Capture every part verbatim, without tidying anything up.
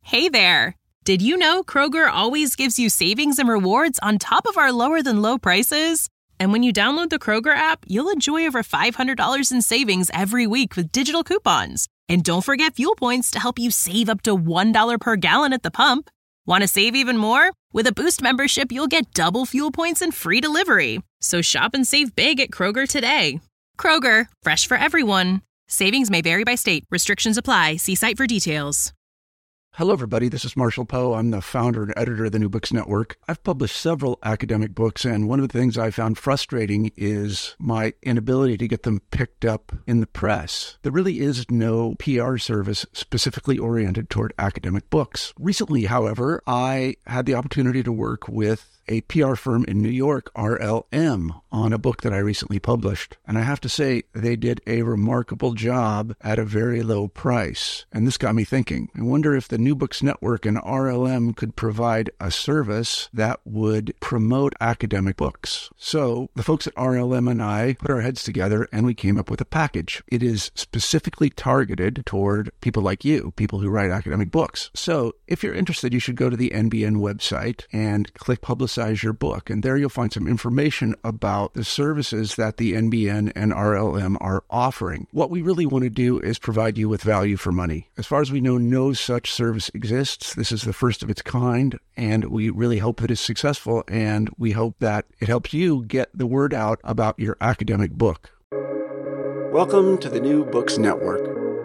Hey there! Did you know Kroger always gives you savings and rewards on top of our lower-than-low prices? And when you download the Kroger app, you'll enjoy over five hundred dollars in savings every week with digital coupons. And don't forget fuel points to help you save up to one dollar per gallon at the pump. Want to save even more? With a Boost membership, you'll get double fuel points and free delivery. So shop and save big at Kroger today. Kroger, fresh for everyone. Savings may vary by state. Restrictions apply. See site for details. Hello, everybody. This is Marshall Poe. I'm the founder and editor of the New Books Network. I've published several academic books, and one of the things I found frustrating is my inability to get them picked up in the press. There really is no P R service specifically oriented toward academic books. Recently, however, I had the opportunity to work with a P R firm in New York, R L M, on a book that I recently published. And I have to say, they did a remarkable job at a very low price. And this got me thinking. I wonder if the New Books Network and R L M could provide a service that would promote academic books. So the folks at R L M and I put our heads together and we came up with a package. It is specifically targeted toward people like you, people who write academic books. So if you're interested, you should go to the N B N website and click Publicize your book. And there you'll find some information about the services that the N B N and R L M are offering. What we really want to do is provide you with value for money. As far as we know, no such service exists. This is the first of its kind, and we really hope that it's successful, and we hope that it helps you get the word out about your academic book. Welcome to the New Books Network.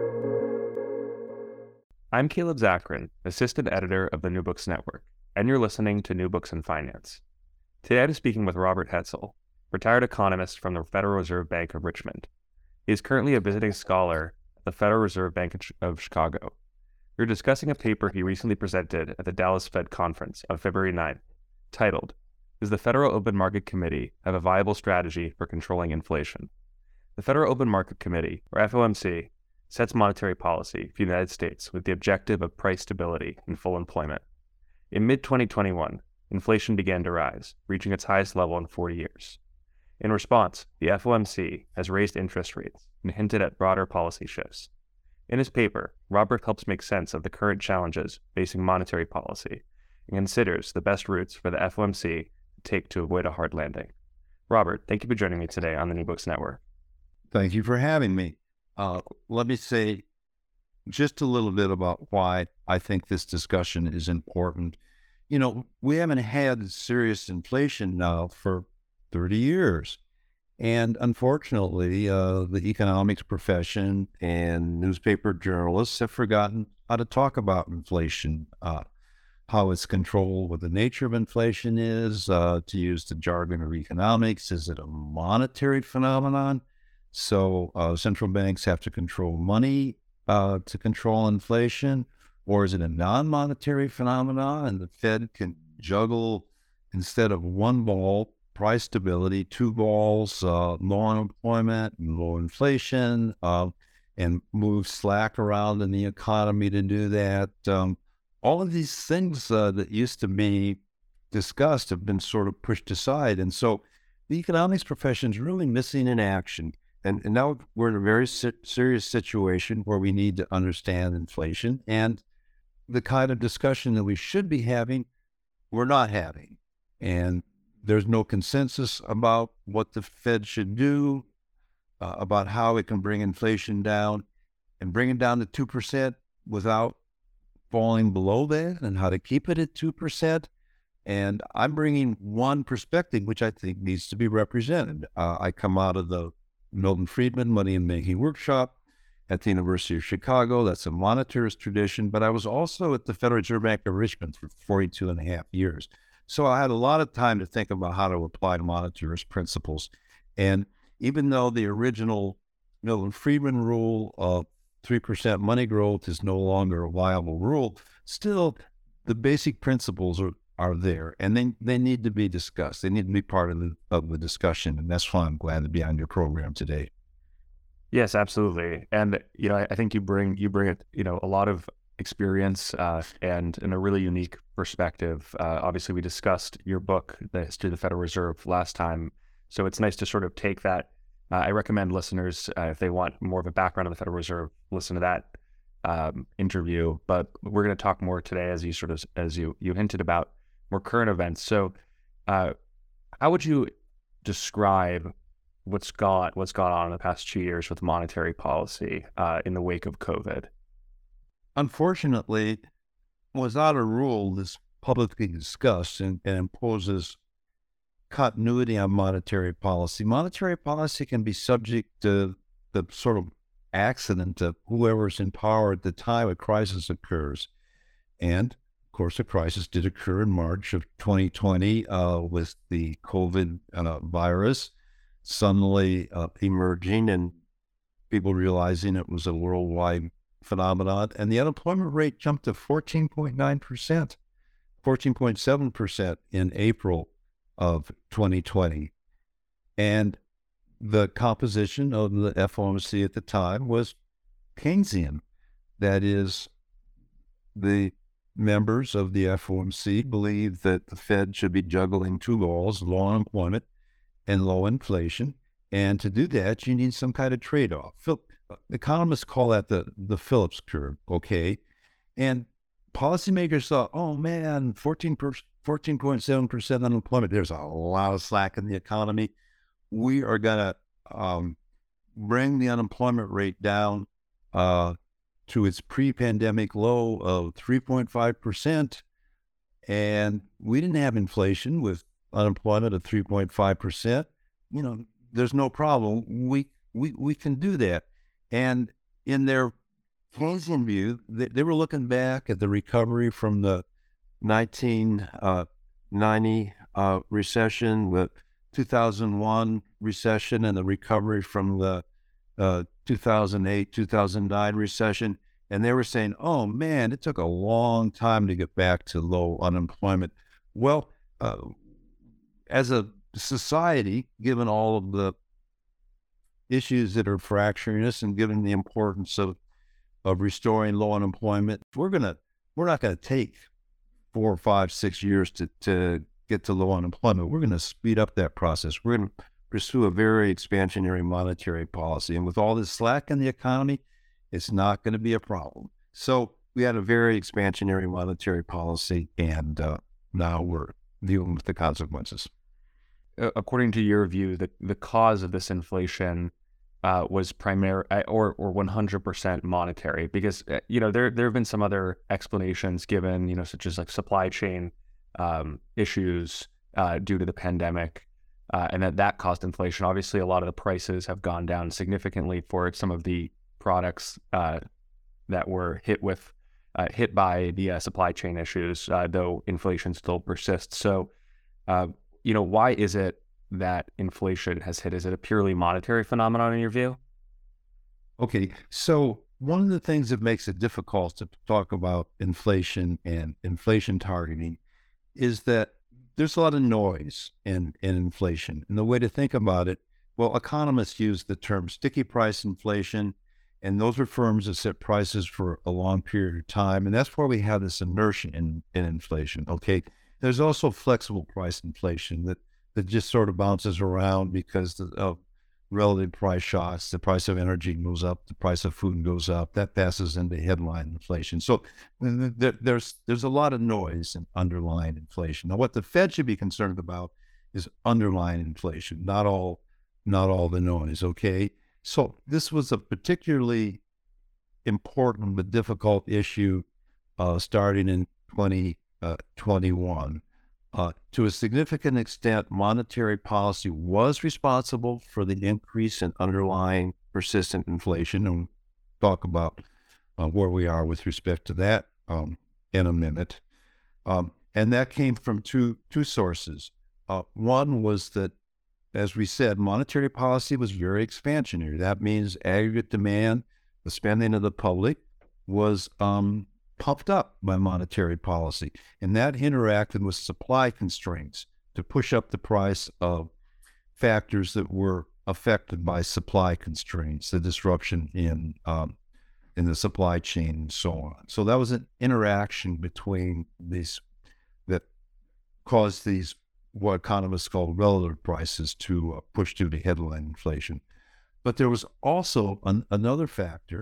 I'm Caleb Zachrin, assistant editor of the New Books Network, and you're listening to New Books in Finance. Today I'm speaking with Robert Hetzel, retired economist from the Federal Reserve Bank of Richmond. He is currently a visiting scholar at the Federal Reserve Bank of Chicago. We're discussing a paper he recently presented at the Dallas Fed Conference on February ninth, titled, Does the Federal Open Market Committee Have a Viable Strategy for Controlling Inflation? The Federal Open Market Committee, or F O M C, sets monetary policy for the United States with the objective of price stability and full employment. In mid twenty twenty-one, inflation began to rise, reaching its highest level in forty years. In response, the F O M C has raised interest rates and hinted at broader policy shifts. In his paper, Robert helps make sense of the current challenges facing monetary policy and considers the best routes for the F O M C to take to avoid a hard landing. Robert, thank you for joining me today on the New Books Network. Thank you for having me. Uh, let me say just a little bit about why I think this discussion is important. You know, we haven't had serious inflation now for thirty years. And unfortunately, uh, the economics profession and newspaper journalists have forgotten how to talk about inflation, uh, how it's controlled, what the nature of inflation is, uh, to use the jargon of economics. Is it a monetary phenomenon? So uh, central banks have to control money uh, to control inflation, or is it a non-monetary phenomenon and the Fed can juggle, instead of one ball, price stability, two balls, uh, low unemployment and low inflation, uh, and move slack around in the economy to do that? Um, all of these things uh, that used to be discussed have been sort of pushed aside. And so the economics profession is really missing in action. And, and now we're in a very si- serious situation where we need to understand inflation, and the kind of discussion that we should be having, we're not having. And there's no consensus about what the Fed should do, uh, about how it can bring inflation down and bring it down to two percent without falling below that, and how to keep it at two percent. And I'm bringing one perspective, which I think needs to be represented. Uh, I come out of the Milton Friedman Money and Making Workshop at the University of Chicago. That's a monetarist tradition, but I was also at the Federal Reserve Bank of Richmond for forty-two and a half years. So I had a lot of time to think about how to apply monetarist principles. And even though the original Milton Friedman rule of three percent money growth is no longer a viable rule, still the basic principles are, are there, and they, they need to be discussed. They need to be part of the, of the discussion, and that's why I'm glad to be on your program today. Yes, absolutely. And, you know, I, I think you bring, you bring, you know, a lot of experience uh, and in a really unique perspective. Uh, obviously, we discussed your book, The History of the Federal Reserve, last time. So it's nice to sort of take that. Uh, I recommend listeners, uh, if they want more of a background on the Federal Reserve, listen to that um, interview, but we're going to talk more today, as you sort of as you you hinted about, more current events. So, uh, how would you describe what's gone what's gone on in the past two years with monetary policy uh, in the wake of COVID? Unfortunately, without a rule that's publicly discussed and, and imposes continuity on monetary policy, monetary policy can be subject to the sort of accident of whoever's in power at the time a crisis occurs. And of course, a crisis did occur in March of twenty twenty uh, with the COVID uh, virus suddenly uh, emerging and people realizing it was a worldwide phenomenon. And the unemployment rate jumped to fourteen point nine percent, fourteen point seven percent in April of twenty twenty. And the composition of the F O M C at the time was Keynesian. That is, the members of the F O M C believed that the Fed should be juggling two goals, low unemployment and low inflation. And to do that, you need some kind of trade-off. Economists call that the, the Phillips curve, okay? And policymakers thought, oh man, fourteen point seven percent unemployment, there's a lot of slack in the economy. We are going to um, bring the unemployment rate down uh, to its pre-pandemic low of three point five percent. And we didn't have inflation with unemployment of three point five percent. You know, there's no problem. We, we, we can do that. And in their Keynesian view, they, they were looking back at the recovery from the nineteen ninety uh, recession, the two thousand one recession, and the recovery from the uh, two thousand eight, two thousand nine recession. And they were saying, oh man, it took a long time to get back to low unemployment. Well, uh, as a society, given all of the issues that are fracturing us and given the importance of of restoring low unemployment, we're gonna we're not gonna take four, five, six years to to get to low unemployment. We're gonna speed up that process. We're gonna pursue a very expansionary monetary policy, and with all this slack in the economy, it's not going to be a problem. So we had a very expansionary monetary policy, and uh, now we're dealing with the consequences. According to your view, the the cause of this inflation Uh, was primary or or one hundred percent monetary, because uh, you know there there have been some other explanations given, you know, such as like supply chain um, issues uh, due to the pandemic, uh, and that that caused inflation. Obviously, a lot of the prices have gone down significantly for some of the products uh, that were hit with uh, hit by the uh, supply chain issues, uh, though inflation still persists. So, uh, you know, why is it that inflation has hit? Is it a purely monetary phenomenon in your view? Okay, so one of the things that makes it difficult to talk about inflation and inflation targeting is that there's a lot of noise in, in inflation. And the way to think about it, well, economists use the term sticky price inflation, and those are firms that set prices for a long period of time. And that's where we have this inertia in, in inflation, okay? There's also flexible price inflation that that just sort of bounces around because of relative price shocks. The price of energy goes up, the price of food goes up. That passes into headline inflation. So there, there's there's a lot of noise in underlying inflation. Now, what the Fed should be concerned about is underlying inflation, not all not all the noise. Okay, so this was a particularly important but difficult issue uh, starting in twenty twenty-one. Uh, to a significant extent, monetary policy was responsible for the increase in underlying persistent inflation, and we'll talk about uh, where we are with respect to that um, in a minute. Um, and that came from two two sources. Uh, one was that, as we said, monetary policy was very expansionary. That means aggregate demand, the spending of the public, was um, pumped up by monetary policy, and that interacted with supply constraints to push up the price of factors that were affected by supply constraints, the disruption in um, in the supply chain and so on. So that was an interaction between these that caused these what economists call relative prices to uh, push through the headline inflation. But there was also an, another factor,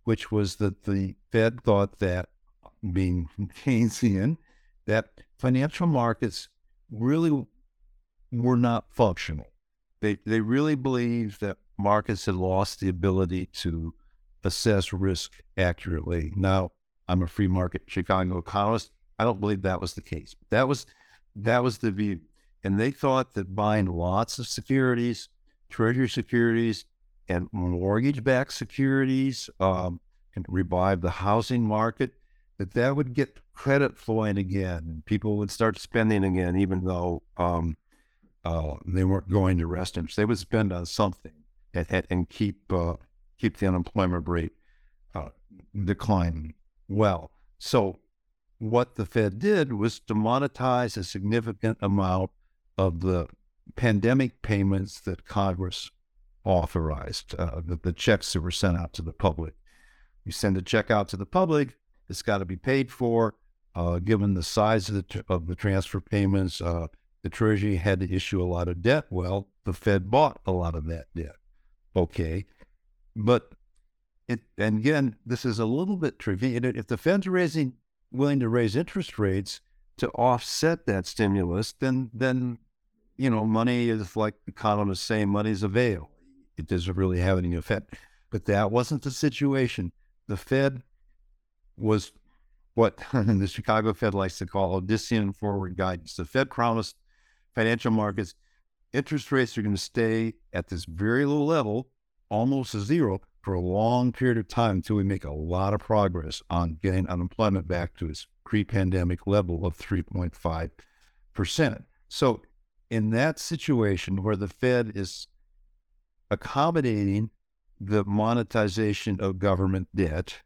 which was that the Fed thought that, being Keynesian, that financial markets really were not functional. They they really believed that markets had lost the ability to assess risk accurately. Now, I'm a free market Chicago economist. I don't believe that was the case. That was that was the view. And they thought that buying lots of securities, treasury securities, and mortgage-backed securities um, and revive the housing market, that that would get credit flowing again, and people would start spending again, even though um, uh, they weren't going to restaurants. They would spend on something and, and, and keep uh, keep the unemployment rate uh, declining. Well, so what the Fed did was to monetize a significant amount of the pandemic payments that Congress authorized, uh, the, the checks that were sent out to the public. You send a check out to the public, it's got to be paid for. Uh, given the size of the, of the transfer payments, uh, the Treasury had to issue a lot of debt. Well, the Fed bought a lot of that debt. Okay. But, it, and again, this is a little bit trivial. If the Fed's raising, willing to raise interest rates to offset that stimulus, then, then you know, money is, like economists say, money's a veil. It doesn't really have any effect. But that wasn't the situation. The Fed was what the Chicago Fed likes to call Odyssean forward guidance. The Fed promised financial markets interest rates are going to stay at this very low level, almost a zero, for a long period of time until we make a lot of progress on getting unemployment back to its pre-pandemic level of three point five percent. So in that situation where the Fed is accommodating the monetization of government debt,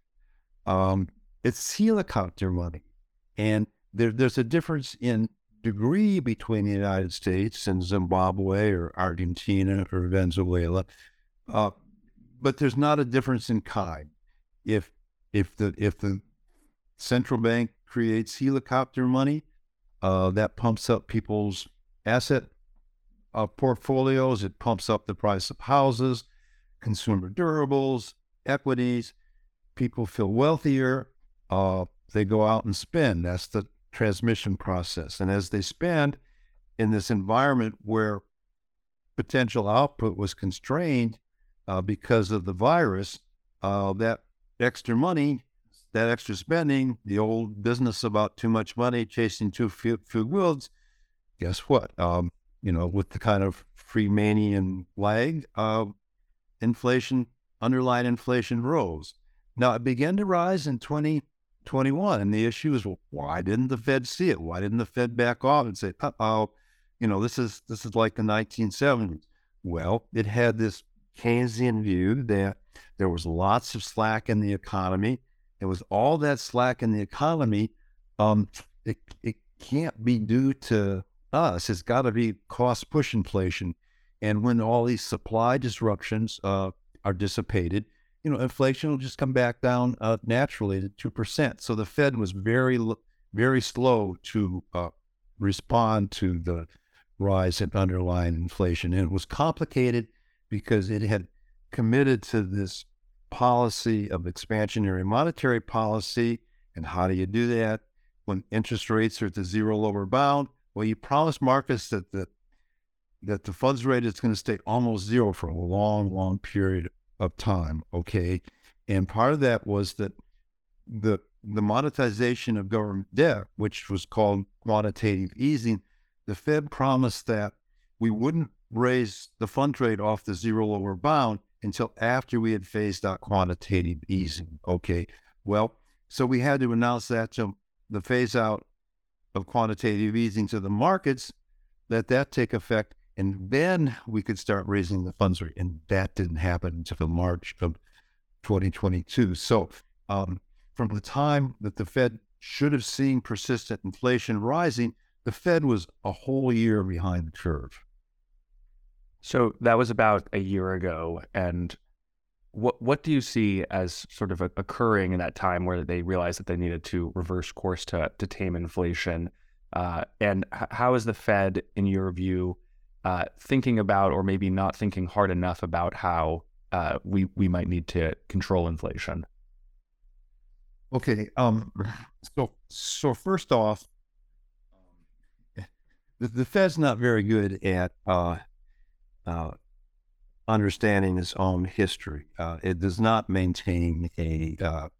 um, it's helicopter money. And there, there's a difference in degree between the United States and Zimbabwe or Argentina or Venezuela. Uh, but there's not a difference in kind. If if the if the central bank creates helicopter money, uh, that pumps up people's asset uh, portfolios. It pumps up the price of houses, consumer durables, equities. People feel wealthier. Uh, they go out and spend. That's the transmission process. And as they spend in this environment where potential output was constrained uh, because of the virus, uh, that extra money, that extra spending, the old business about too much money chasing too few, few goods, guess what? Um, you know, with the kind of Freemanian lag, uh, inflation, underlying inflation rose. Now, it began to rise in twenty twenty-one, and the issue is, well, why didn't the Fed see it? Why didn't the Fed back off and say, uh-oh, you know, this is this is like the nineteen seventies? Well, it had this Keynesian view that there was lots of slack in the economy. It was all that slack in the economy. Um, it, it can't be due to us. It's got to be cost push inflation. And when all these supply disruptions uh, are dissipated, you know, inflation will just come back down uh, naturally to two percent. So the Fed was very, very slow to uh, respond to the rise in underlying inflation. And it was complicated because it had committed to this policy of expansionary monetary policy. And how do you do that when interest rates are at the zero lower bound? Well, you promise markets that the that the funds rate is going to stay almost zero for a long, long period of time, okay? And part of that was that the the monetization of government debt, which was called quantitative easing, the Fed promised that we wouldn't raise the funds rate off the zero lower bound until after we had phased out quantitative easing, okay? Well, so we had to announce that to the phase out of quantitative easing to the markets, let that take effect, and then we could start raising the funds rate. And that didn't happen until March of twenty twenty-two. So um, from the time that the Fed should have seen persistent inflation rising, the Fed was a whole year behind the curve. So that was about a year ago. And what what do you see as sort of occurring in that time where they realized that they needed to reverse course to, to tame inflation? Uh, and h- how is the Fed, in your view, uh, thinking about, or maybe not thinking hard enough about how uh, we, we might need to control inflation? Okay. Um. So so first off, the, the Fed's not very good at uh, uh, understanding its own history. Uh, it does not maintain a uh,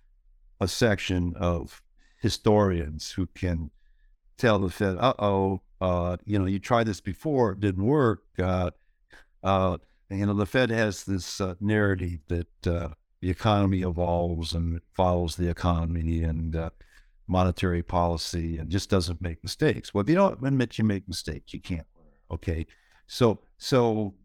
a section of historians who can tell the Fed, "Uh oh, uh, you know, you tried this before, it didn't work." Uh, uh, and, you know, the Fed has this uh, narrative that uh, the economy evolves and it follows the economy and uh, monetary policy and just doesn't make mistakes. Well, if you don't admit you make mistakes, you can't learn. Okay, so so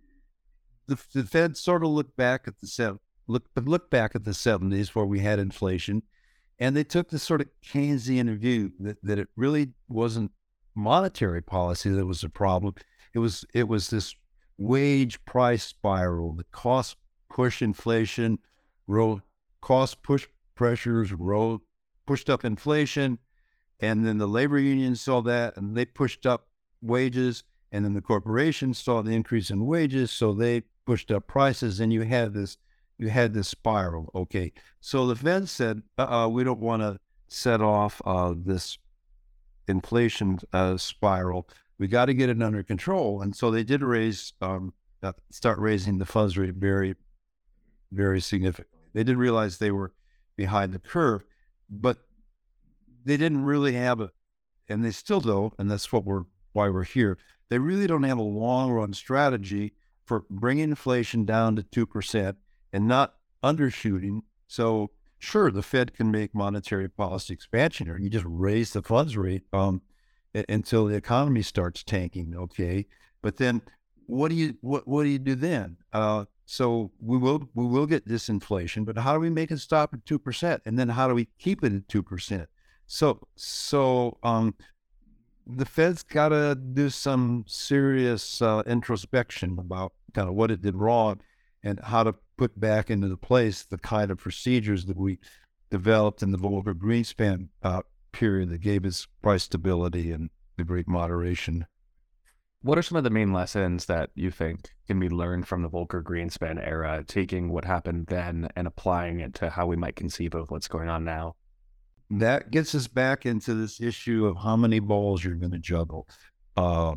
the, the Fed sort of looked back at the seven, look look back at the seventies where we had inflation, and they took this sort of Keynesian view that, that it really wasn't monetary policy that was the problem. It was it was this wage price spiral, the cost push inflation, rose, cost push pressures, rose, pushed up inflation, and then the labor unions saw that and they pushed up wages, and then the corporations saw the increase in wages, so they pushed up prices, and you had this you had this spiral. Okay, so the Fed said, uh-uh, we don't want to set off uh, this inflation uh, spiral. We got to get it under control, and so they did raise, um, uh, start raising the funds rate very, very significantly. They did realize they were behind the curve, but they didn't really have a, and they still don't, and that's what we're why we're here. They really don't have a long run strategy for bringing inflation down to two percent and not undershooting. So sure, the Fed can make monetary policy expansion, or you just raise the funds rate um, until the economy starts tanking. Okay, but then what do you what what do you do then? Uh, so we will we will get disinflation, but how do we make it stop at two percent? And then how do we keep it at two percent? So so um, the Fed's got to do some serious uh, introspection about kind of what it did wrong and how to put back into the place the kind of procedures that we developed in the Volcker Greenspan uh, period that gave us price stability and the great moderation. What are some of the main lessons that you think can be learned from the Volcker Greenspan era, taking what happened then and applying it to how we might conceive of what's going on now? That gets us back into this issue of how many balls you're going to juggle. Uh,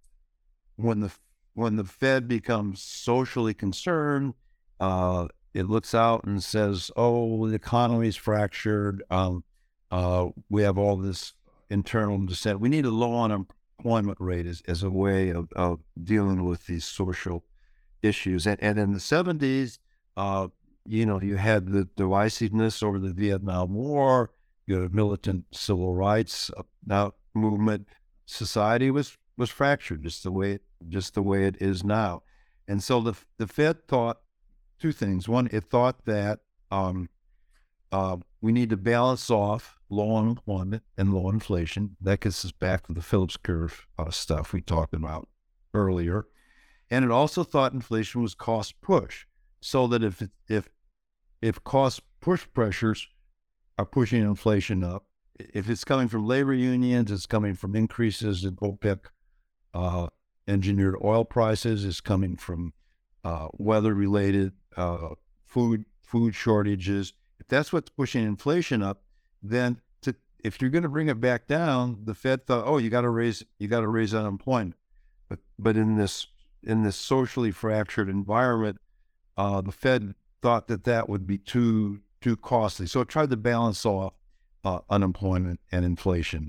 when the when the Fed becomes socially concerned, uh, it looks out and says, "Oh, the economy's fractured. Um, uh, we have all this internal dissent. We need a low unemployment rate as, as a way of, of dealing with these social issues." And, and in the seventies, uh, you know, you had the divisiveness over the Vietnam War. You had a militant civil rights uh, movement. Society was was fractured, just the way just the way it is now. And so the the Fed thought two things. One, it thought that um, uh, we need to balance off low unemployment and low inflation. That gets us back to the Phillips curve uh, stuff we talked about earlier. And it also thought inflation was cost push, so that if if if cost push pressures are pushing inflation up, if it's coming from labor unions, it's coming from increases in OPEC uh, engineered oil prices, it's coming from uh, weather-related uh, food food shortages. If that's what's pushing inflation up, then to, if you're going to bring it back down, the Fed thought, oh, you got to raise you got to raise unemployment. But but in this in this socially fractured environment, uh, the Fed thought that that would be too too costly. So it tried to balance off uh, unemployment and inflation.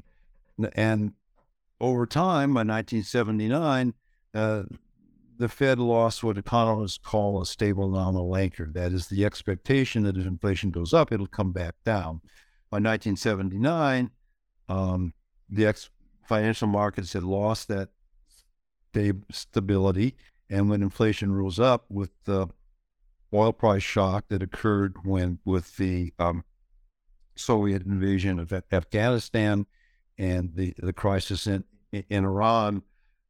And over time, by nineteen seventy-nine, uh, the Fed lost what economists call a stable nominal anchor. That is the expectation that if inflation goes up, it'll come back down. By nineteen seventy-nine, um, the ex- financial markets had lost that sta- stability. And when inflation rose up with the oil price shock that occurred when with the um, Soviet invasion of Afghanistan and the, the crisis in, in Iran,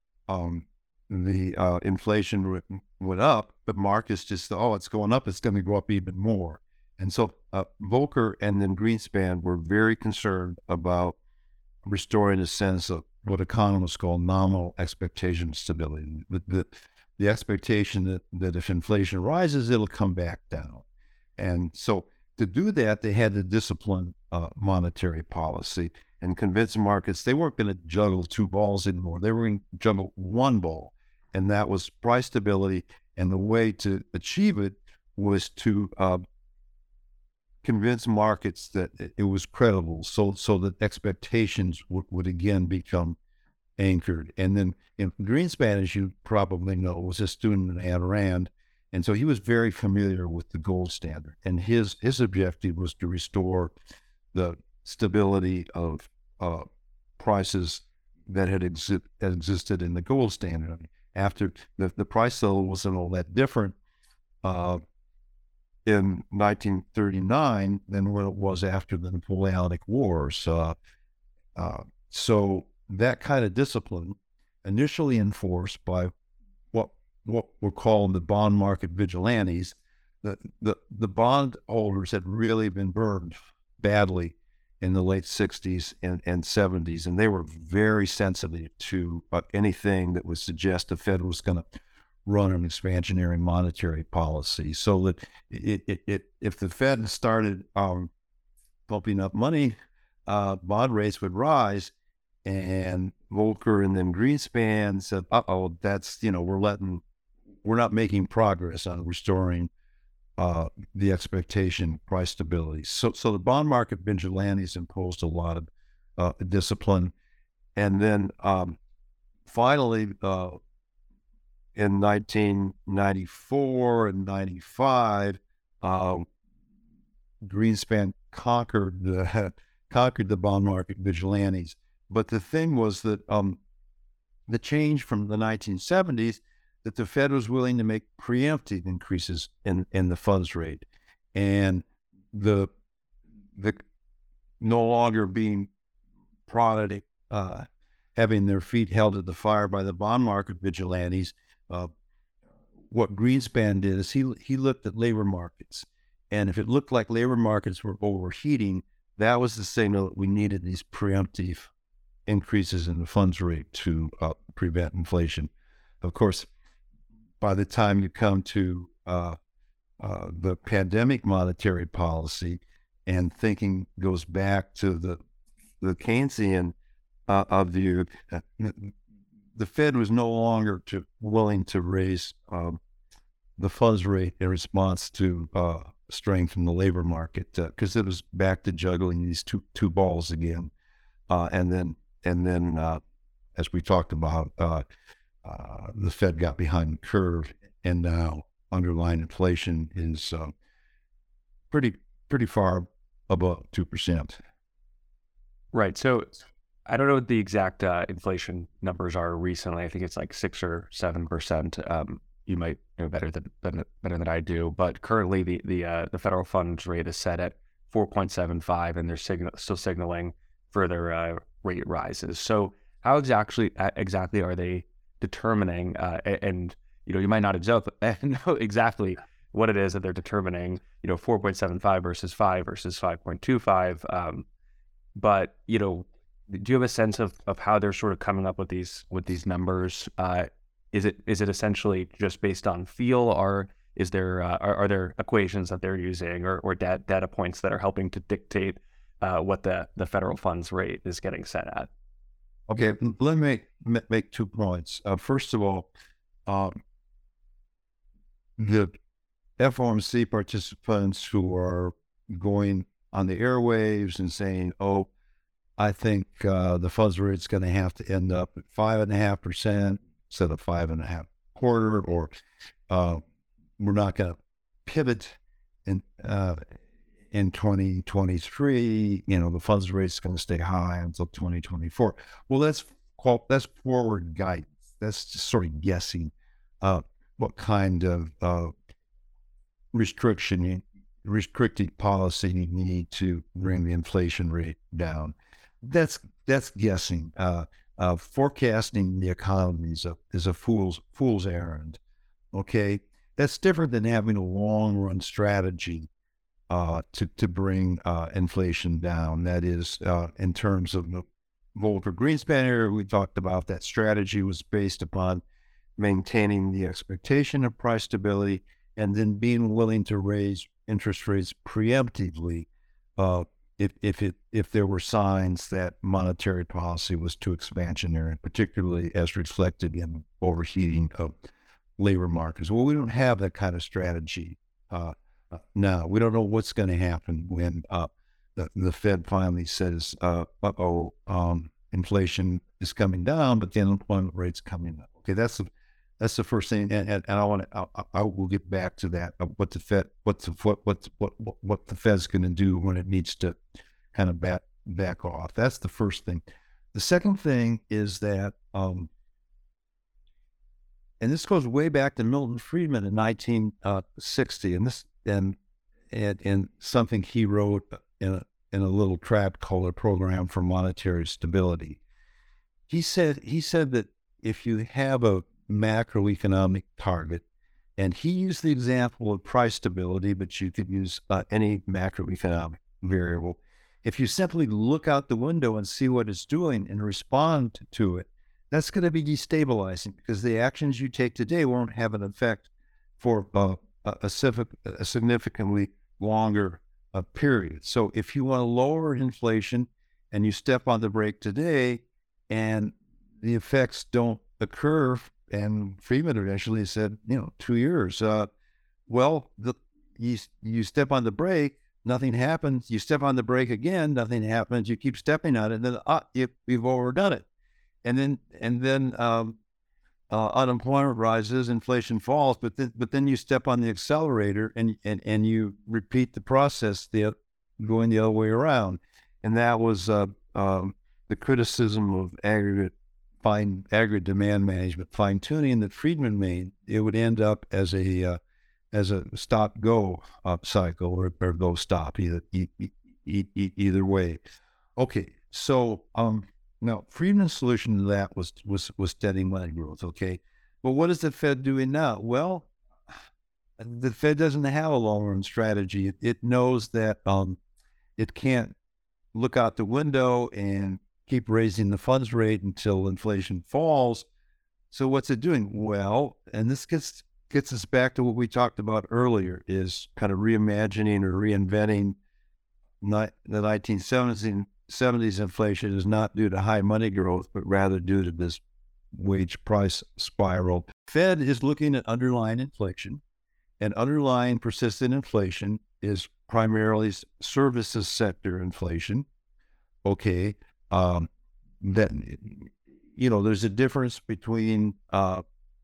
um, the uh, inflation went up, but markets just thought, oh, it's going up, it's going to go up even more. And so uh, Volcker and then Greenspan were very concerned about restoring a sense of what economists call nominal expectation stability. The, the, the expectation that, that if inflation rises, it'll come back down. And so to do that, they had to discipline uh, monetary policy and convince markets they weren't going to juggle two balls anymore. They were going to juggle one ball, and that was price stability. And the way to achieve it was to uh, convince markets that it was credible, so so that expectations would, would again become anchored. And then you know, Greenspan, as you probably know, was a student at Ayn Rand, and so he was very familiar with the gold standard. And his his objective was to restore the stability of uh, prices that had exi- existed in the gold standard. I mean, after the, the price level wasn't all that different uh, in nineteen thirty-nine than what it was after the Napoleonic Wars. Uh, uh, so that kind of discipline, initially enforced by what what were called the bond market vigilantes, the, the, the bond holders had really been burned badly in the late sixties and, and seventies, and they were very sensitive to uh, anything that would suggest the Fed was going to run an expansionary monetary policy. So that it, it, it, if the Fed started um, pumping up money, uh, bond rates would rise. And Volcker and then Greenspan said, uh-oh, that's, you know, we're letting, we're not making progress on restoring uh, the expectation price stability. So so the bond market vigilantes imposed a lot of uh, discipline. And then um, finally, uh, in nineteen ninety-four and ninety-five, uh, Greenspan conquered the, conquered the bond market vigilantes. But the thing was that um, the change from the nineteen seventies, that the Fed was willing to make preemptive increases in, in the funds rate, and the the no longer being prodded, uh, having their feet held to the fire by the bond market vigilantes. Uh, what Greenspan did is he he looked at labor markets, and if it looked like labor markets were overheating, that was the signal that we needed these preemptive increases in the funds rate to uh, prevent inflation. Of course, by the time you come to uh, uh, the pandemic monetary policy, and thinking goes back to the the Keynesian uh, of view, uh, the Fed was no longer to, willing to raise um, the funds rate in response to uh, strength in the labor market, because uh, it was back to juggling these two two balls again, uh, and then. And then, uh, as we talked about, uh, uh, the Fed got behind the curve, and now underlying inflation is uh, pretty pretty far above two percent. Right. So I don't know what the exact uh, inflation numbers are recently. I think it's like six or seven percent. Um, you might know better than, than better than I do. But currently, the the uh, the federal funds rate is set at four point seven five, and they're signal, still signaling further uh, rate rises. So how exactly exactly are they determining? Uh, and you know, you might not exactly know exactly what it is that they're determining. You know, four point seven five versus five versus five point two five. Um, but you know, do you have a sense of, of how they're sort of coming up with these with these numbers? Uh, is it is it essentially just based on feel, or is there uh, are, are there equations that they're using, or or data data points that are helping to dictate Uh, what the, the federal funds rate is getting set at? Okay, let me make, make two points. Uh, first of all, um, the F O M C participants who are going on the airwaves and saying, oh, I think uh, the funds rate is going to have to end up at five and a half percent instead of five and a half quarter, or uh, we're not going to pivot in uh, in twenty twenty-three, you know, the funds rate is going to stay high until twenty twenty-four. Well, that's called, that's forward guidance. That's just sort of guessing uh, what kind of uh, restriction, restricted policy you need to bring the inflation rate down. That's that's guessing. Uh, uh, forecasting the economy is a, is a fool's fool's errand. Okay, that's different than having a long run strategy Uh, to to bring uh, inflation down. That is, uh, in terms of the Volcker Greenspan era, we talked about that strategy was based upon maintaining the expectation of price stability and then being willing to raise interest rates preemptively uh, if if it if there were signs that monetary policy was too expansionary, particularly as reflected in overheating of labor markets. Well, we don't have that kind of strategy uh, uh, now. We don't know what's going to happen when uh, the, the Fed finally says, uh, uh-oh, um, inflation is coming down, but the unemployment rate's coming up. Okay, that's the that's the first thing, and, and, and I want to I, I will get back to that. Uh, what the Fed, what's the what what what what the Fed's going to do when it needs to kind of back back off. That's the first thing. The second thing is that, um, and this goes way back to Milton Friedman in nineteen sixty, and this and and, and something he wrote in a in a little tract called A Program for Monetary Stability. He said he said that if you have a macroeconomic target, and he used the example of price stability, but you could use uh, any macroeconomic variable. If you simply look out the window and see what it's doing and respond to it, that's going to be destabilizing, because the actions you take today won't have an effect for uh, a, a significantly longer uh, period. So if you want to lower inflation and you step on the brake today and the effects don't occur, and Friedman eventually said, you know, two years, uh, well, the, you, you step on the brake, nothing happens. You step on the brake again, nothing happens. You keep stepping on it, and then ah, you, you've overdone it. And then and then um, uh, unemployment rises, inflation falls, but then but then you step on the accelerator and and, and you repeat the process, the going the other way around. And that was uh, um, the criticism of aggregate fine aggregate demand management fine tuning that Friedman made. It would end up as a uh, as a stop go uh, cycle or, or go stop either e- e- e- either way. Okay, so um. Now, Friedman's solution to that was was was steady money growth, okay? But what is the Fed doing now? Well, the Fed doesn't have a long-run strategy. It, it knows that um, it can't look out the window and keep raising the funds rate until inflation falls. So what's it doing? Well, and this gets gets us back to what we talked about earlier, is kind of reimagining or reinventing ni- the nineteen seventies inflation is not due to high money growth, but rather due to this wage price spiral. Fed is looking at underlying inflation, and underlying persistent inflation is primarily services sector inflation. Okay, um, that, you know, there's a difference between uh,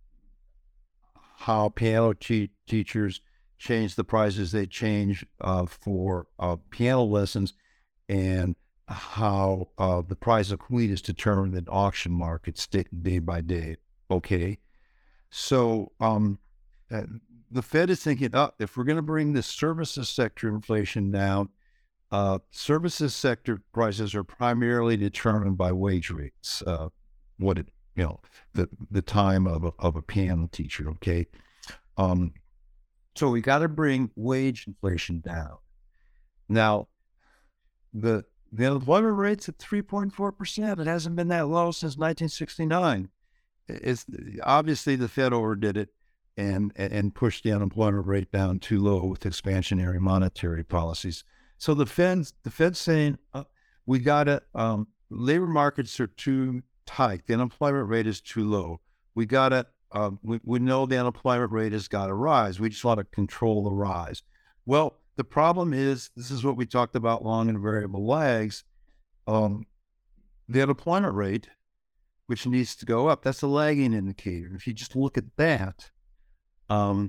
how piano te- teachers change the prices they change uh, for uh, piano lessons, and how uh, the price of wheat is determined in auction markets day, day by day. Okay, so um, uh, the Fed is thinking, oh, if we're going to bring the services sector inflation down, uh, services sector prices are primarily determined by wage rates. Uh, what it, you know, the the time of a, of a piano teacher. Okay, um, so we got to bring wage inflation down. Now, the The unemployment rate's at three point four percent. It hasn't been that low since nineteen sixty-nine. It's obviously the Fed overdid it and and pushed the unemployment rate down too low with expansionary monetary policies. So the Fed's the Fed's saying uh, we got to um, labor markets are too tight. The unemployment rate is too low. We got to uh, we we know the unemployment rate has got to rise. We just want to control the rise. Well, the problem is, this is what we talked about, long and variable lags. Um, the unemployment rate, which needs to go up, that's a lagging indicator. If you just look at that, um,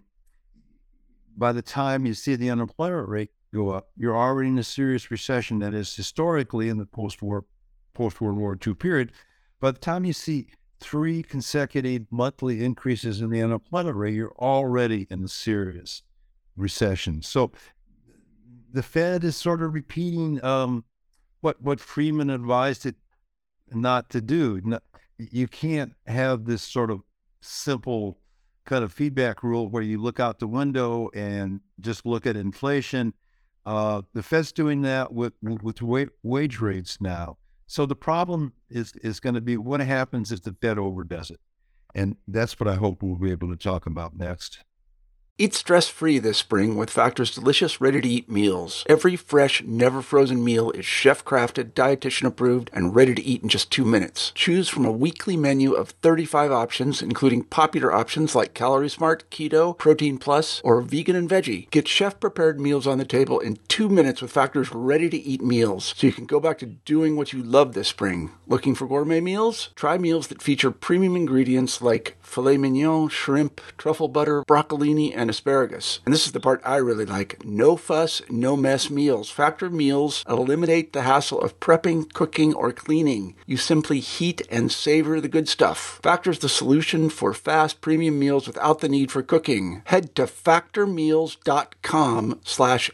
by the time you see the unemployment rate go up, you're already in a serious recession. That is, historically in the post-war, post-World War Two period. By the time you see three consecutive monthly increases in the unemployment rate, you're already in a serious recession. So the Fed is sort of repeating um, what what Friedman advised it not to do. No, you can't have this sort of simple kind of feedback rule where you look out the window and just look at inflation. Uh, the Fed's doing that with with wa- wage rates now. So the problem is is going to be what happens if the Fed overdoes it, and that's what I hope we'll be able to talk about next. Eat stress-free this spring with Factor's delicious, ready-to-eat meals. Every fresh, never-frozen meal is chef-crafted, dietitian-approved, and ready to eat in just two minutes. Choose from a weekly menu of thirty-five options, including popular options like Calorie Smart, Keto, Protein Plus, or Vegan and Veggie. Get chef-prepared meals on the table in two minutes with Factor's ready-to-eat meals, so you can go back to doing what you love this spring. Looking for gourmet meals? Try meals that feature premium ingredients like filet mignon, shrimp, truffle butter, broccolini, and asparagus. And this is the part I really like. No fuss, no mess meals. Factor meals eliminate the hassle of prepping, cooking, or cleaning. You simply heat and savor the good stuff. Factor's the solution for fast premium meals without the need for cooking. Head to factormeals.com slash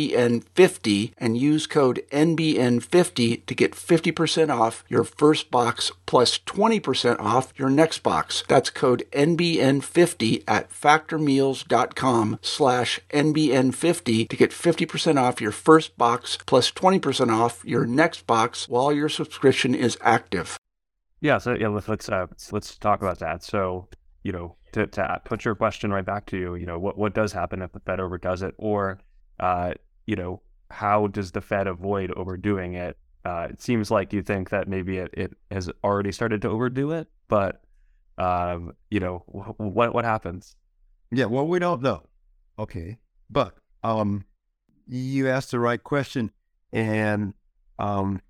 NBN50 and use code N B N fifty to get fifty percent off your first box plus twenty percent off your next box. That's code N B N fifty at factormeals.com slash N B N fifty to get fifty percent off your first box plus twenty percent off your next box while your subscription is active. Yeah, so yeah, let's let's, uh, let's talk about that. So, you know, to, to put your question right back to you, you know, what, what does happen if the Fed overdoes it? Or, uh, you know, how does the Fed avoid overdoing it? Uh, it seems like you think that maybe it, it has already started to overdo it, but, um, you know, what what happens? Yeah, well, we don't know. Okay. But um, you asked the right question. And um,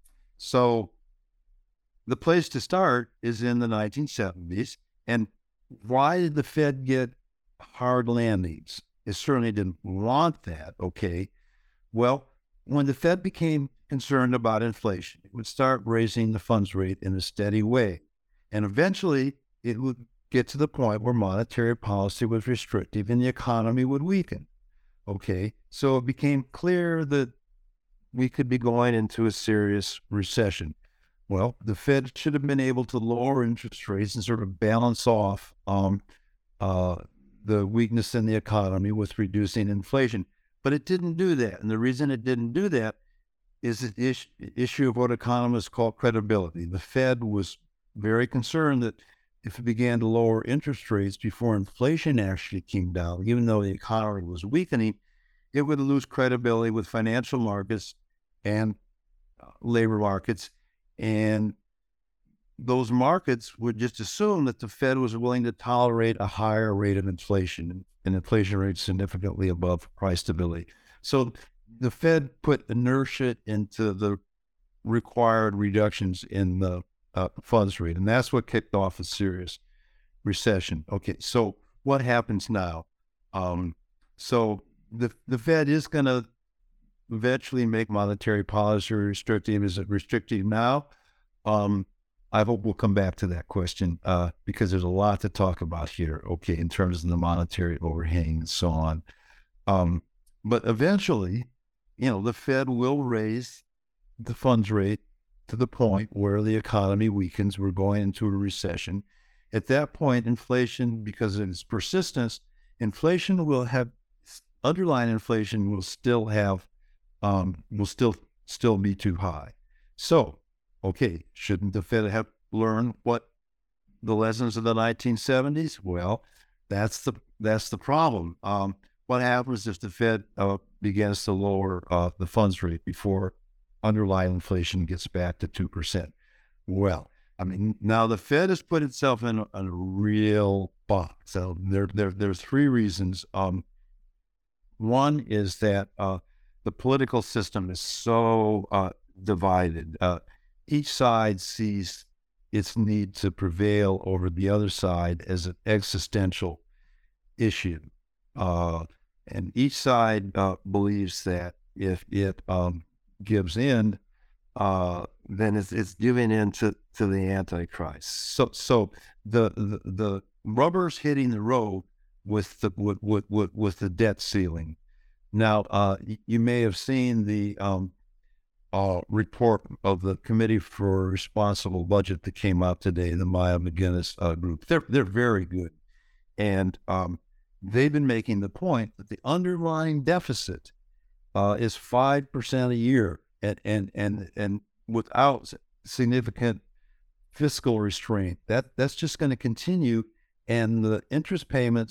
so the place to start is in the nineteen seventies. And why did the Fed get hard landings? It certainly didn't want that. Okay. Well, when the Fed became concerned about inflation, it would start raising the funds rate in a steady way. And eventually it would get to the point where monetary policy was restrictive and the economy would weaken. Okay, so it became clear that we could be going into a serious recession. Well, the Fed should have been able to lower interest rates and sort of balance off um, uh, the weakness in the economy with reducing inflation. But it didn't do that. And the reason it didn't do that is the is- issue of what economists call credibility. The Fed was very concerned that if it began to lower interest rates before inflation actually came down, even though the economy was weakening, it would lose credibility with financial markets and uh, labor markets. And those markets would just assume that the Fed was willing to tolerate a higher rate of inflation, an inflation rate significantly above price stability. So the Fed put inertia into the required reductions in the Uh, funds rate, and that's what kicked off a serious recession. Okay, so what happens now? Um, so the the Fed is going to eventually make monetary policy restrictive. Is it restrictive now? Um, I hope we'll come back to that question uh, because there's a lot to talk about here. Okay, in terms of the monetary overhang and so on. Um, but eventually, you know, the Fed will raise the funds rate to the point where the economy weakens. We're going into a recession. At that point, inflation, because of its persistence, inflation will have, underlying inflation will still have, um, will still still be too high. So, okay, shouldn't the Fed have learned what the lessons of the nineteen seventies? Well, that's the that's the problem. Um, what happens if the Fed uh, begins to lower uh, the funds rate before underlying inflation gets back to two percent? Well, I mean, now the Fed has put itself in a, in a real box. So there, there, there's three reasons. Um, one is that uh, the political system is so uh, divided. Uh, each side sees its need to prevail over the other side as an existential issue. Uh, and each side uh, believes that if it um, gives in, uh, then it's, it's giving in to, to the Antichrist. So, so the, the the rubber's hitting the road with the with with, with, with the debt ceiling. Now, uh, you may have seen the um, uh, report of the Committee for a Responsible Budget that came out today, the Maya McGinnis uh, group. They're they're very good, and um, they've been making the point that the underlying deficit uh, is five percent a year. And, and and and without significant fiscal restraint, that that's just going to continue, and the interest payments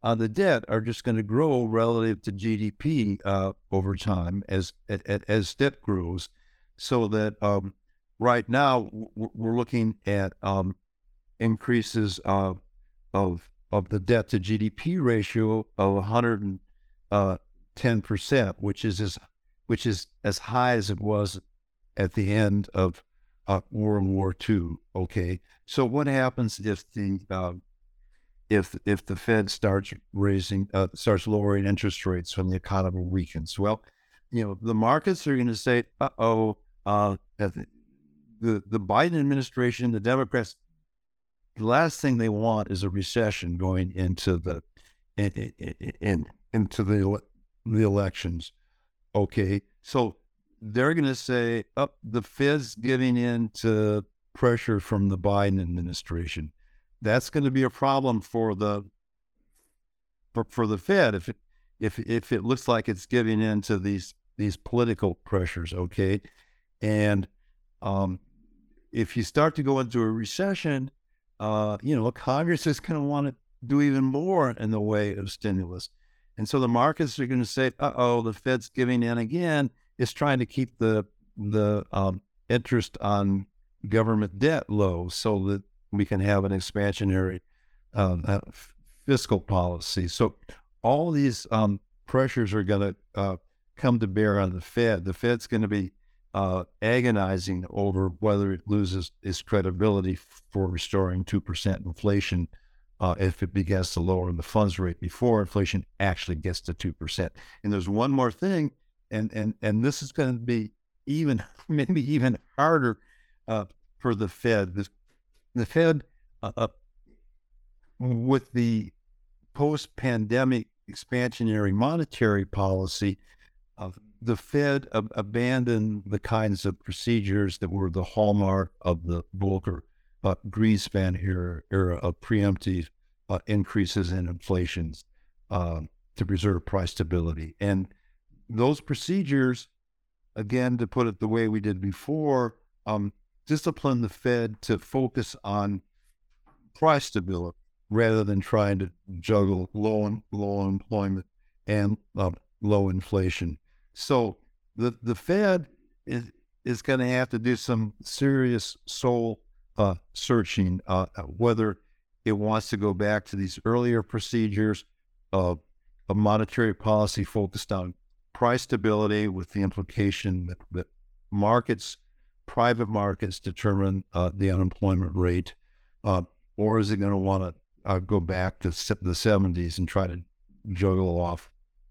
on the debt are just going to grow relative to G D P uh, over time as, as as debt grows. So that um, right now we're looking at um, increases of of of the debt to G D P ratio of one hundred ten percent, which is as which is as high as it was at the end of uh, World War Two. Okay, so what happens if the uh, if if the Fed starts raising uh, starts lowering interest rates when the economy weakens? Well, you know, the markets are going to say, "Uh oh, uh, the the Biden administration, the Democrats, the last thing they want is a recession going into the in, in, in into the the elections." Okay, so they're going to say, "Up, oh, the Fed's giving in to pressure from the Biden administration." That's going to be a problem for the for, for the Fed if it if if it looks like it's giving in to these these political pressures. Okay, and um, if you start to go into a recession, uh, you know, Congress is going to want to do even more in the way of stimulus, and so the markets are going to say, "Uh oh, the Fed's giving in again." It's trying to keep the the um, interest on government debt low so that we can have an expansionary um, uh, f- fiscal policy. So all these um, pressures are going to uh, come to bear on the Fed. The Fed's going to be uh, agonizing over whether it loses its credibility for restoring two percent inflation uh, if it begins to lower the funds rate before inflation actually gets to two percent. And there's one more thing, and and and this is going to be even maybe even harder uh, for the Fed. This, The Fed, uh, uh, with the post-pandemic expansionary monetary policy, uh, the Fed ab- abandoned the kinds of procedures that were the hallmark of the Volcker uh, Greenspan era, era of preemptive uh, increases in inflation uh, to preserve price stability. And those procedures, again, to put it the way we did before, um, discipline the Fed to focus on price stability rather than trying to juggle low low employment and uh, low inflation. So the the Fed is is going to have to do some serious soul uh, searching uh, whether it wants to go back to these earlier procedures of a monetary policy focused on price stability, with the implication that, that markets. private markets determine uh, the unemployment rate, uh, or is it going to want to uh, go back to the seventies and try to juggle off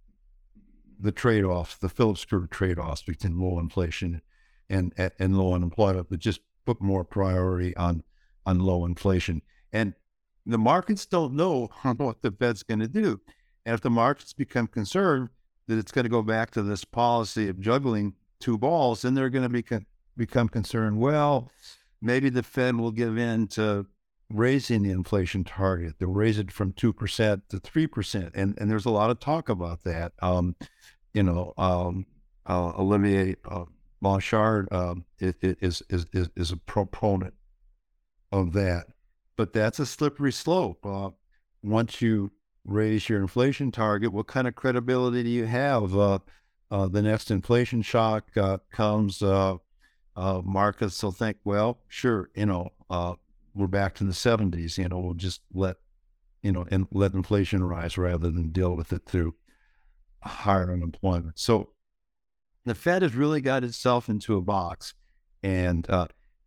the trade-offs, the Phillips curve trade-offs between low inflation and and low unemployment, but just put more priority on on low inflation? And the markets don't know what the Fed's going to do, and if the markets become concerned that it's going to go back to this policy of juggling two balls, then they're going to be con- become concerned, well, maybe the Fed will give in to raising the inflation target. They'll raise it from two percent to three percent. And and there's a lot of talk about that. Um, you know, um, uh, Olivier uh, Blanchard um, is, is, is, is a proponent of that. But that's a slippery slope. Uh, once you raise your inflation target, what kind of credibility do you have? Uh, uh, the next inflation shock uh, comes, uh, Uh, markets will think, well, sure, you know, uh, we're back to the seventies, you know, we'll just let, you know, and let inflation rise rather than deal with it through higher unemployment. So the Fed has really got itself into a box, and uh,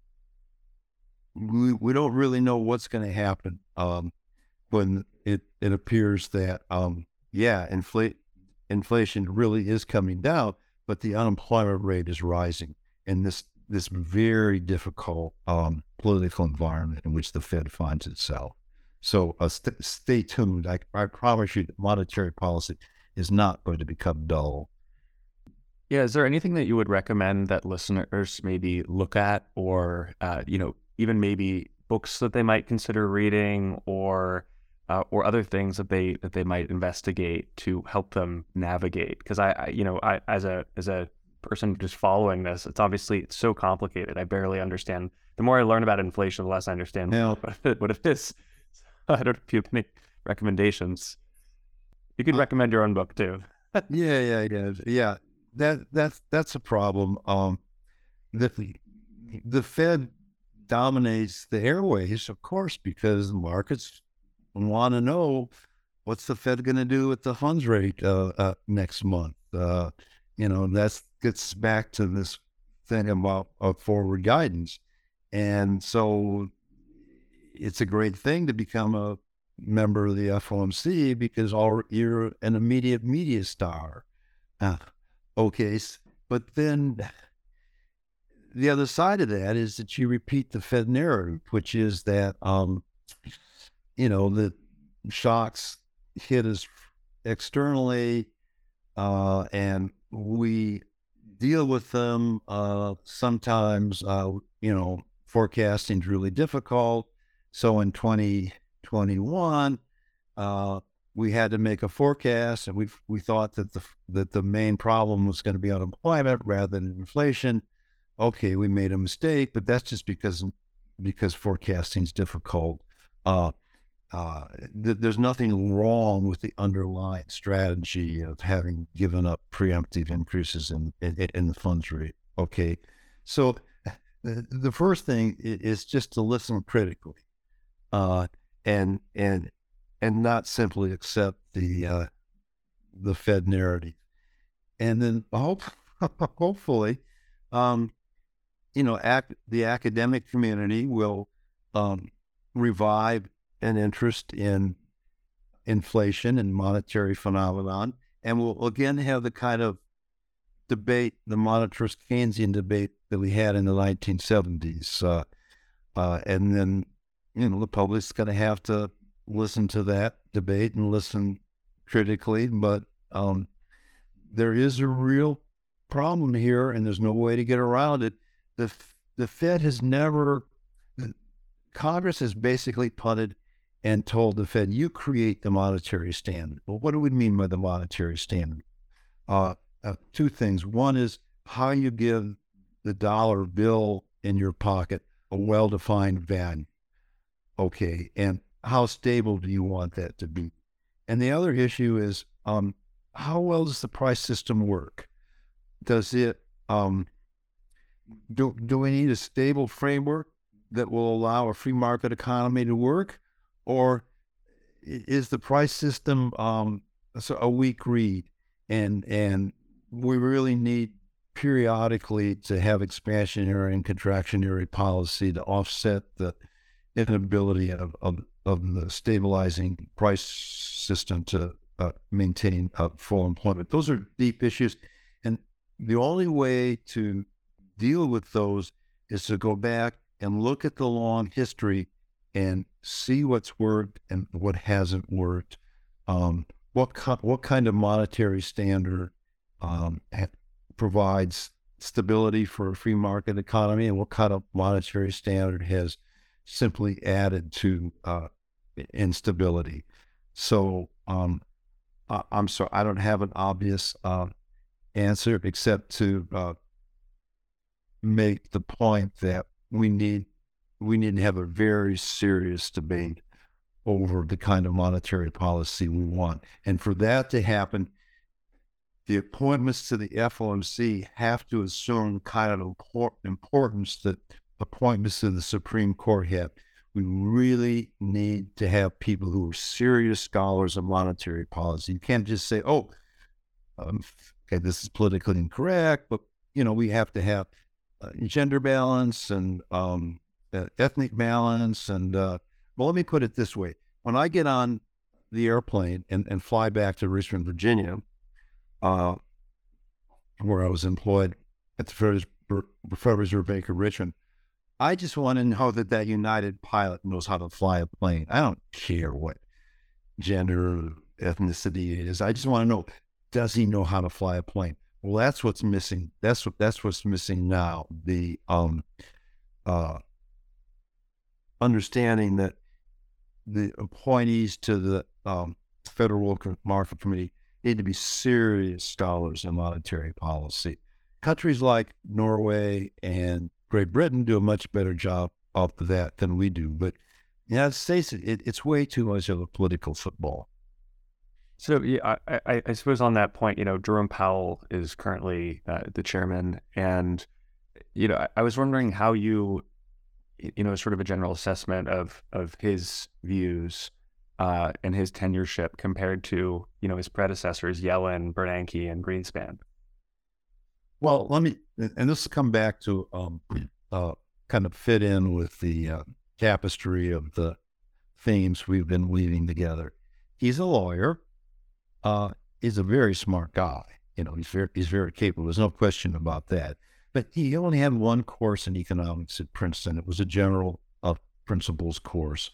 we, we don't really know what's going to happen um, when it, it appears that, um, yeah, infl- inflation really is coming down, but the unemployment rate is rising. And this this very difficult um, political environment in which the Fed finds itself. So uh, st- stay tuned. I, I promise you that monetary policy is not going to become dull. Yeah, is there anything that you would recommend that listeners maybe look at, or, uh, you know, even maybe books that they might consider reading, or uh, or other things that they that they might investigate to help them navigate? Because I, I, you know, I as a as a person just following this, it's obviously it's so complicated. I barely understand. The more I learn about inflation, the less I understand Yeah. what, it, what it is. I don't know if you have any recommendations. You could recommend your own book too. yeah, yeah, yeah, yeah. That that's that's a problem. Um, the the Fed dominates the airways, of course, because the markets want to know what's the Fed going to do with the funds rate uh, uh, next month. Uh, you know, that gets back to this thing about uh, forward guidance, and so it's a great thing to become a member of the F O M C because all, you're an immediate media star. Uh, okay, but then the other side of that is that you repeat the Fed narrative, which is that, um, you know, the shocks hit us externally, uh, and we deal with them. Uh, sometimes, uh, you know, forecasting is really difficult. So in twenty twenty-one, uh, we had to make a forecast, and we we thought that the that the main problem was going to be unemployment rather than inflation. Okay, we made a mistake, but that's just because because forecasting is difficult. Uh, uh, th- there's nothing wrong with the underlying strategy of having given up preemptive increases in in, in the funds rate. Okay, so the, the first thing is just to listen critically. Uh, and and and not simply accept the uh, the Fed narrative, and then hope, hopefully, um, you know, ac- the academic community will um, revive an interest in inflation and monetary phenomenon, and we'll again have the kind of debate, the monetarist Keynesian debate that we had in the nineteen seventies, uh, uh, and then. You know, the public's going to have to listen to that debate and listen critically, but um, there is a real problem here, and there's no way to get around it. The the Fed has never, Congress has basically punted and told the Fed, you create the monetary standard. Well, what do we mean by the monetary standard? Uh, uh, two things. One is how you give the dollar bill in your pocket a well-defined value. Okay, and how stable do you want that to be? And the other issue is, um, how well does the price system work? Does it, um, do, do we need a stable framework that will allow a free market economy to work? Or is the price system um, a weak reed? And, and we really need periodically to have expansionary and contractionary policy to offset the inability of, of, of the stabilizing price system to uh, maintain uh, full employment. Those are deep issues. And the only way to deal with those is to go back and look at the long history and see what's worked and what hasn't worked. Um, what, co- what kind of monetary standard um, ha- provides stability for a free market economy, and what kind of monetary standard has simply added to uh, instability. So um, I, I'm sorry, I don't have an obvious uh, answer except to uh, make the point that we need we need to have a very serious debate over the kind of monetary policy we want. And for that to happen, the appointments to the F O M C have to assume kind of import- importance that appointments to the Supreme Court have. We really need to have people who are serious scholars of monetary policy. You can't just say, oh, um, okay, this is politically incorrect, but, you know, we have to have uh, gender balance and um, uh, ethnic balance. And, uh, well, let me put it this way. When I get on the airplane and, and fly back to Richmond, Virginia, uh, where I was employed at the Federal Reserve Bank of Richmond, I just want to know that that United pilot knows how to fly a plane. I don't care what gender or ethnicity it is. I just want to know, does he know how to fly a plane? Well, that's what's missing. That's what that's what's missing now. The um, uh, understanding that the appointees to the um, Federal Market Committee need to be serious scholars in monetary policy. Countries like Norway and Great Britain do a much better job of that than we do. But the United States, it, it's way too much of a political football. So yeah, I, I, I suppose on that point, you know, Jerome Powell is currently uh, the chairman, and you know, I, I was wondering how you, you know, sort of a general assessment of of his views uh, and his tenureship compared to, you know, his predecessors, Yellen, Bernanke, and Greenspan. Well, let me, and this will come back to um, uh, kind of fit in with the uh, tapestry of the themes we've been weaving together. He's a lawyer. Uh, he's a very smart guy. You know, he's very, he's very capable. There's no question about that. But he only had one course in economics at Princeton. It was a general uh, principles course.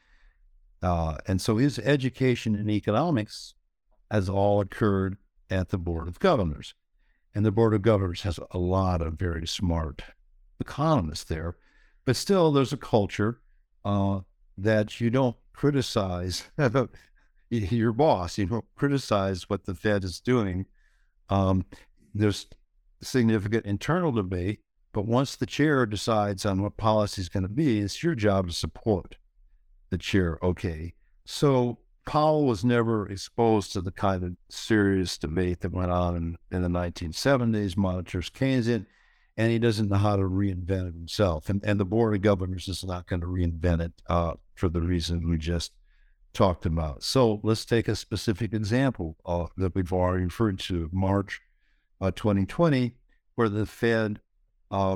Uh, and so his education in economics has all occurred at the Board of Governors. And the Board of Governors has a lot of very smart economists there. But still, there's a culture uh, that you don't criticize your boss. You don't criticize what the Fed is doing. Um, there's significant internal debate, but once the chair decides on what policy is going to be, it's your job to support the chair. Okay. So Powell was never exposed to the kind of serious debate that went on in, in the nineteen seventies, monitors Keynesian, and he doesn't know how to reinvent it himself. And, and the Board of Governors is not going to reinvent it uh, for the reason we just talked about. So let's take a specific example uh, that we've already referred to, March uh, twenty twenty, where the Fed uh,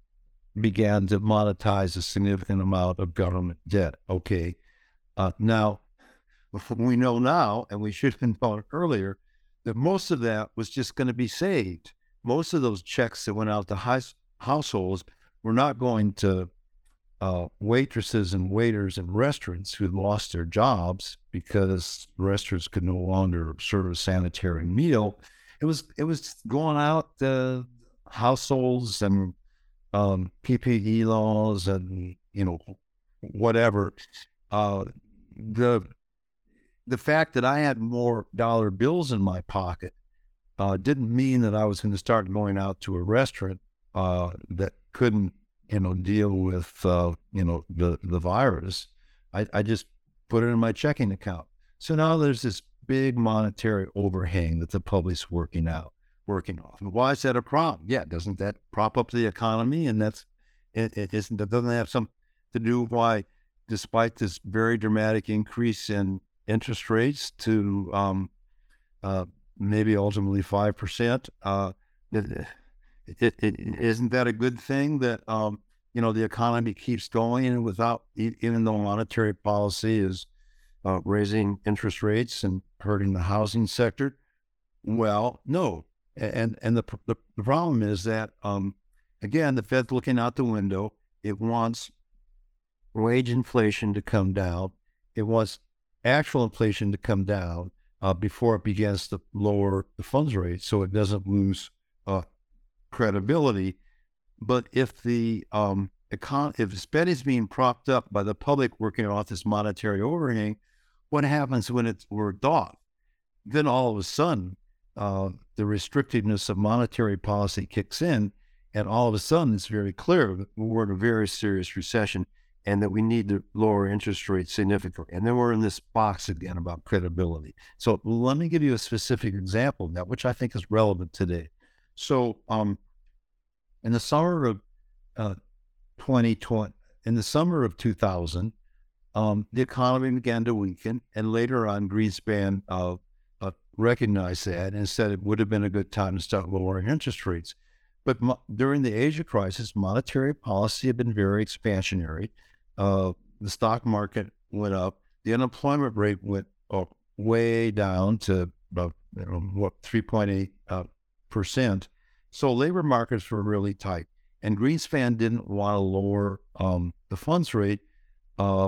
began to monetize a significant amount of government debt. Okay. Uh, now, we know now, and we should have known earlier, that most of that was just going to be saved. Most of those checks that went out to high, households were not going to uh, waitresses and waiters in restaurants who lost their jobs because restaurants could no longer serve a sanitary meal. It was it was going out to households and um, P P E laws and you know whatever. Uh, the The fact that I had more dollar bills in my pocket uh, didn't mean that I was going to start going out to a restaurant uh, that couldn't, you know, deal with, uh, you know, the, the virus. I, I just put it in my checking account. So now there's this big monetary overhang that the public's working out, working off. And why is that a problem? Yeah, doesn't that prop up the economy? And that's, it, it isn't, that doesn't have something to do why, despite this very dramatic increase in interest rates to um, uh, maybe ultimately five percent. Uh, it, it, it, isn't that a good thing that, um, you know, the economy keeps going and without, even though monetary policy is uh, raising interest rates and hurting the housing sector? Well, no. And and the the, the problem is that, um, again, the Fed's looking out the window. It wants wage inflation to come down. It wants actual inflation to come down uh, before it begins to lower the funds rate so it doesn't lose uh, credibility. But if the um, econ- if the spending is being propped up by the public working off this monetary overhang, what happens when it's worked off? Then all of a sudden, uh, the restrictiveness of monetary policy kicks in, and all of a sudden it's very clear that we're in a very serious recession and that we need to lower interest rates significantly. And then we're in this box again about credibility. So let me give you a specific example of that, which I think is relevant today. So um, in the summer of uh, twenty twenty, in the summer of two thousand, um, the economy began to weaken, and later on, Greenspan uh, uh, recognized that and said it would have been a good time to start lowering interest rates. But mo- during the Asia crisis, monetary policy had been very expansionary. Uh, the stock market went up. The unemployment rate went uh, way down to about you know, what three point eight uh, percent. So labor markets were really tight, and Greenspan didn't want to lower um, the funds rate uh,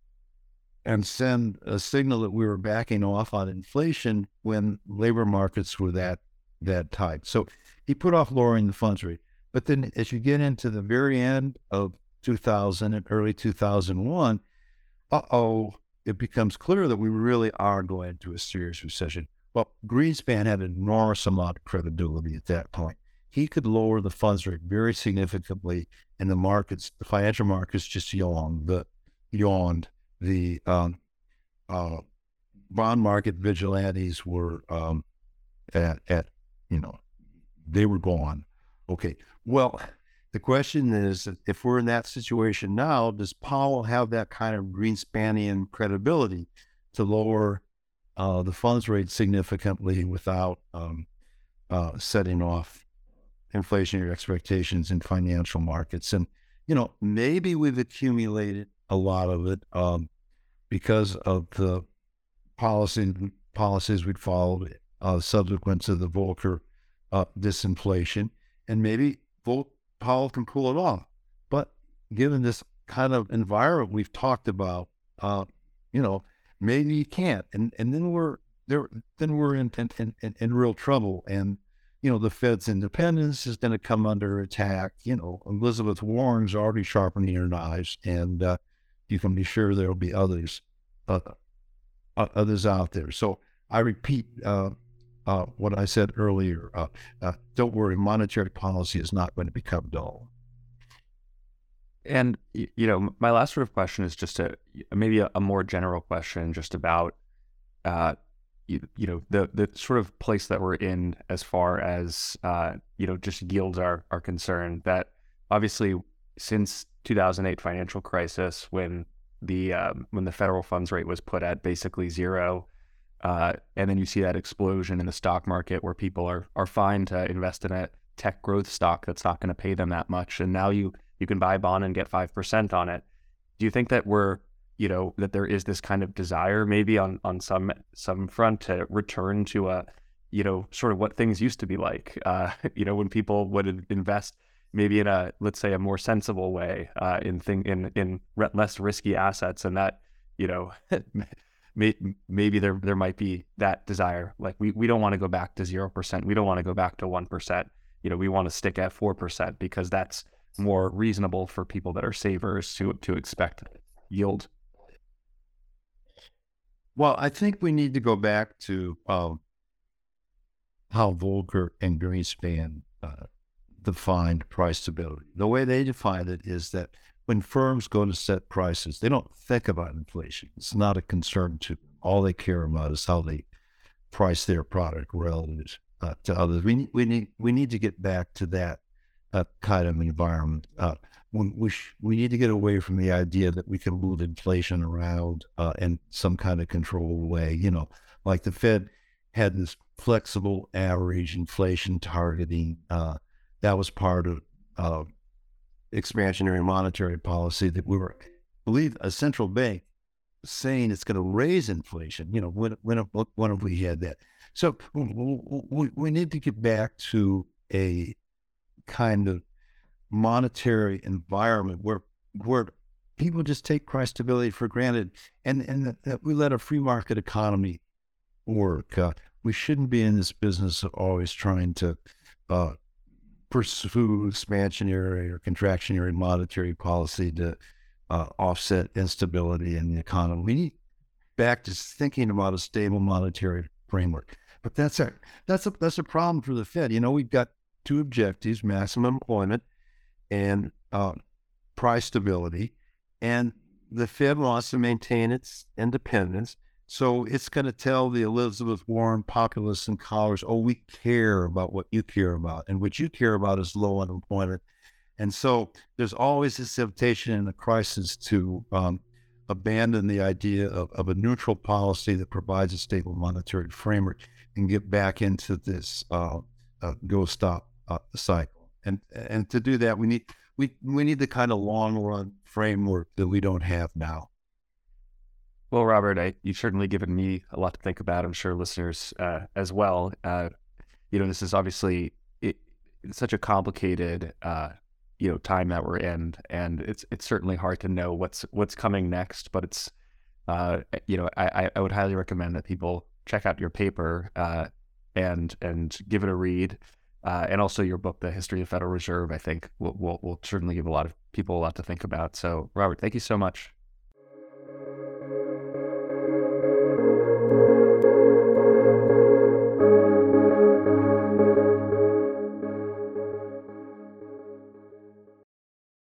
and send a signal that we were backing off on inflation when labor markets were that that tight. So he put off lowering the funds rate. But then as you get into the very end of two thousand and early two thousand one, uh-oh, it becomes clear that we really are going into a serious recession. Well, Greenspan had an enormous amount of credibility at that point. He could lower the funds rate very significantly, and the markets, the financial markets just yawned, the, yawned. The, um, uh, bond market vigilantes were um, at, at, you know, they were gone. Okay. Well, the question is, if we're in that situation now, does Powell have that kind of Greenspanian credibility to lower uh, the funds rate significantly without um, uh, setting off inflationary expectations in financial markets? And, you know, maybe we've accumulated a lot of it um, because of the policy policies we'd followed uh, subsequent to the Volcker uh, disinflation, and maybe Vol- Powell can pull it off. But given this kind of environment we've talked about, uh, you know, maybe you can't, and and then we're there. Then we're in in, in in real trouble, and you know the Fed's independence is going to come under attack. You know, Elizabeth Warren's already sharpening her knives, and uh, you can be sure there will be others. Uh, Uh, others out there. So I repeat uh, uh, what I said earlier. Uh, uh, don't worry, monetary policy is not going to become dull. And, you know, my last sort of question is just a maybe a, a more general question just about, uh, you, you know, the the sort of place that we're in as far as, uh, you know, just yields are, are concerned. That obviously since two thousand eight financial crisis, when the um, when the federal funds rate was put at basically zero, uh, and then you see that explosion in the stock market where people are are fine to invest in a tech growth stock that's not going to pay them that much, and now you you can buy a bond and get five percent on it. Do you think that we're you know that there is this kind of desire maybe on on some some front to return to a you know sort of what things used to be like, uh, you know when people would invest maybe in a, let's say, a more sensible way uh, in thing in in less risky assets, and that you know may, maybe there there might be that desire. Like we, we don't want to go back to zero percent. We don't want to go back to one percent. You know, we want to stick at four percent because that's more reasonable for people that are savers to to expect yield. Well, I think we need to go back to um, how Volcker and Greenspan uh, defined price stability. The way they defined it is that when firms go to set prices, they don't think about inflation. It's not a concern to them. All they care about is how they price their product relative uh, to others. We need, we need we need to get back to that uh, kind of environment. Uh, we we, sh- we need to get away from the idea that we can move inflation around uh, in some kind of controlled way. You know, like the Fed had this flexible average inflation targeting. Uh, That was part of uh, expansionary monetary policy that we were, I believe, a central bank saying it's going to raise inflation. You know, when when when have we had that? So we, we need to get back to a kind of monetary environment where where people just take price stability for granted, and and that, that we let a free market economy work. Uh, we shouldn't be in this business of always trying to uh, pursue expansionary or contractionary monetary policy to uh, offset instability in the economy. We need back to thinking about a stable monetary framework. But that's a that's a that's a problem for the Fed. You know, we've got two objectives: maximum employment and uh, price stability. And the Fed wants to maintain its independence. So it's going to tell the Elizabeth Warren populists and collars, oh, we care about what you care about. And what you care about is low unemployment. And so there's always this temptation in a crisis to um, abandon the idea of, of a neutral policy that provides a stable monetary framework and get back into this uh, uh, go-stop uh, cycle. And and to do that, we need we we need the kind of long-run framework that we don't have now. Well, Robert, I, you've certainly given me a lot to think about. I'm sure listeners uh, as well. Uh, you know, this is obviously it, it's such a complicated, uh, you know, time that we're in, and it's it's certainly hard to know what's what's coming next. But it's, uh, you know, I, I would highly recommend that people check out your paper uh, and and give it a read, uh, and also your book, The History of the Federal Reserve. I think will will will certainly give a lot of people a lot to think about. So, Robert, thank you so much.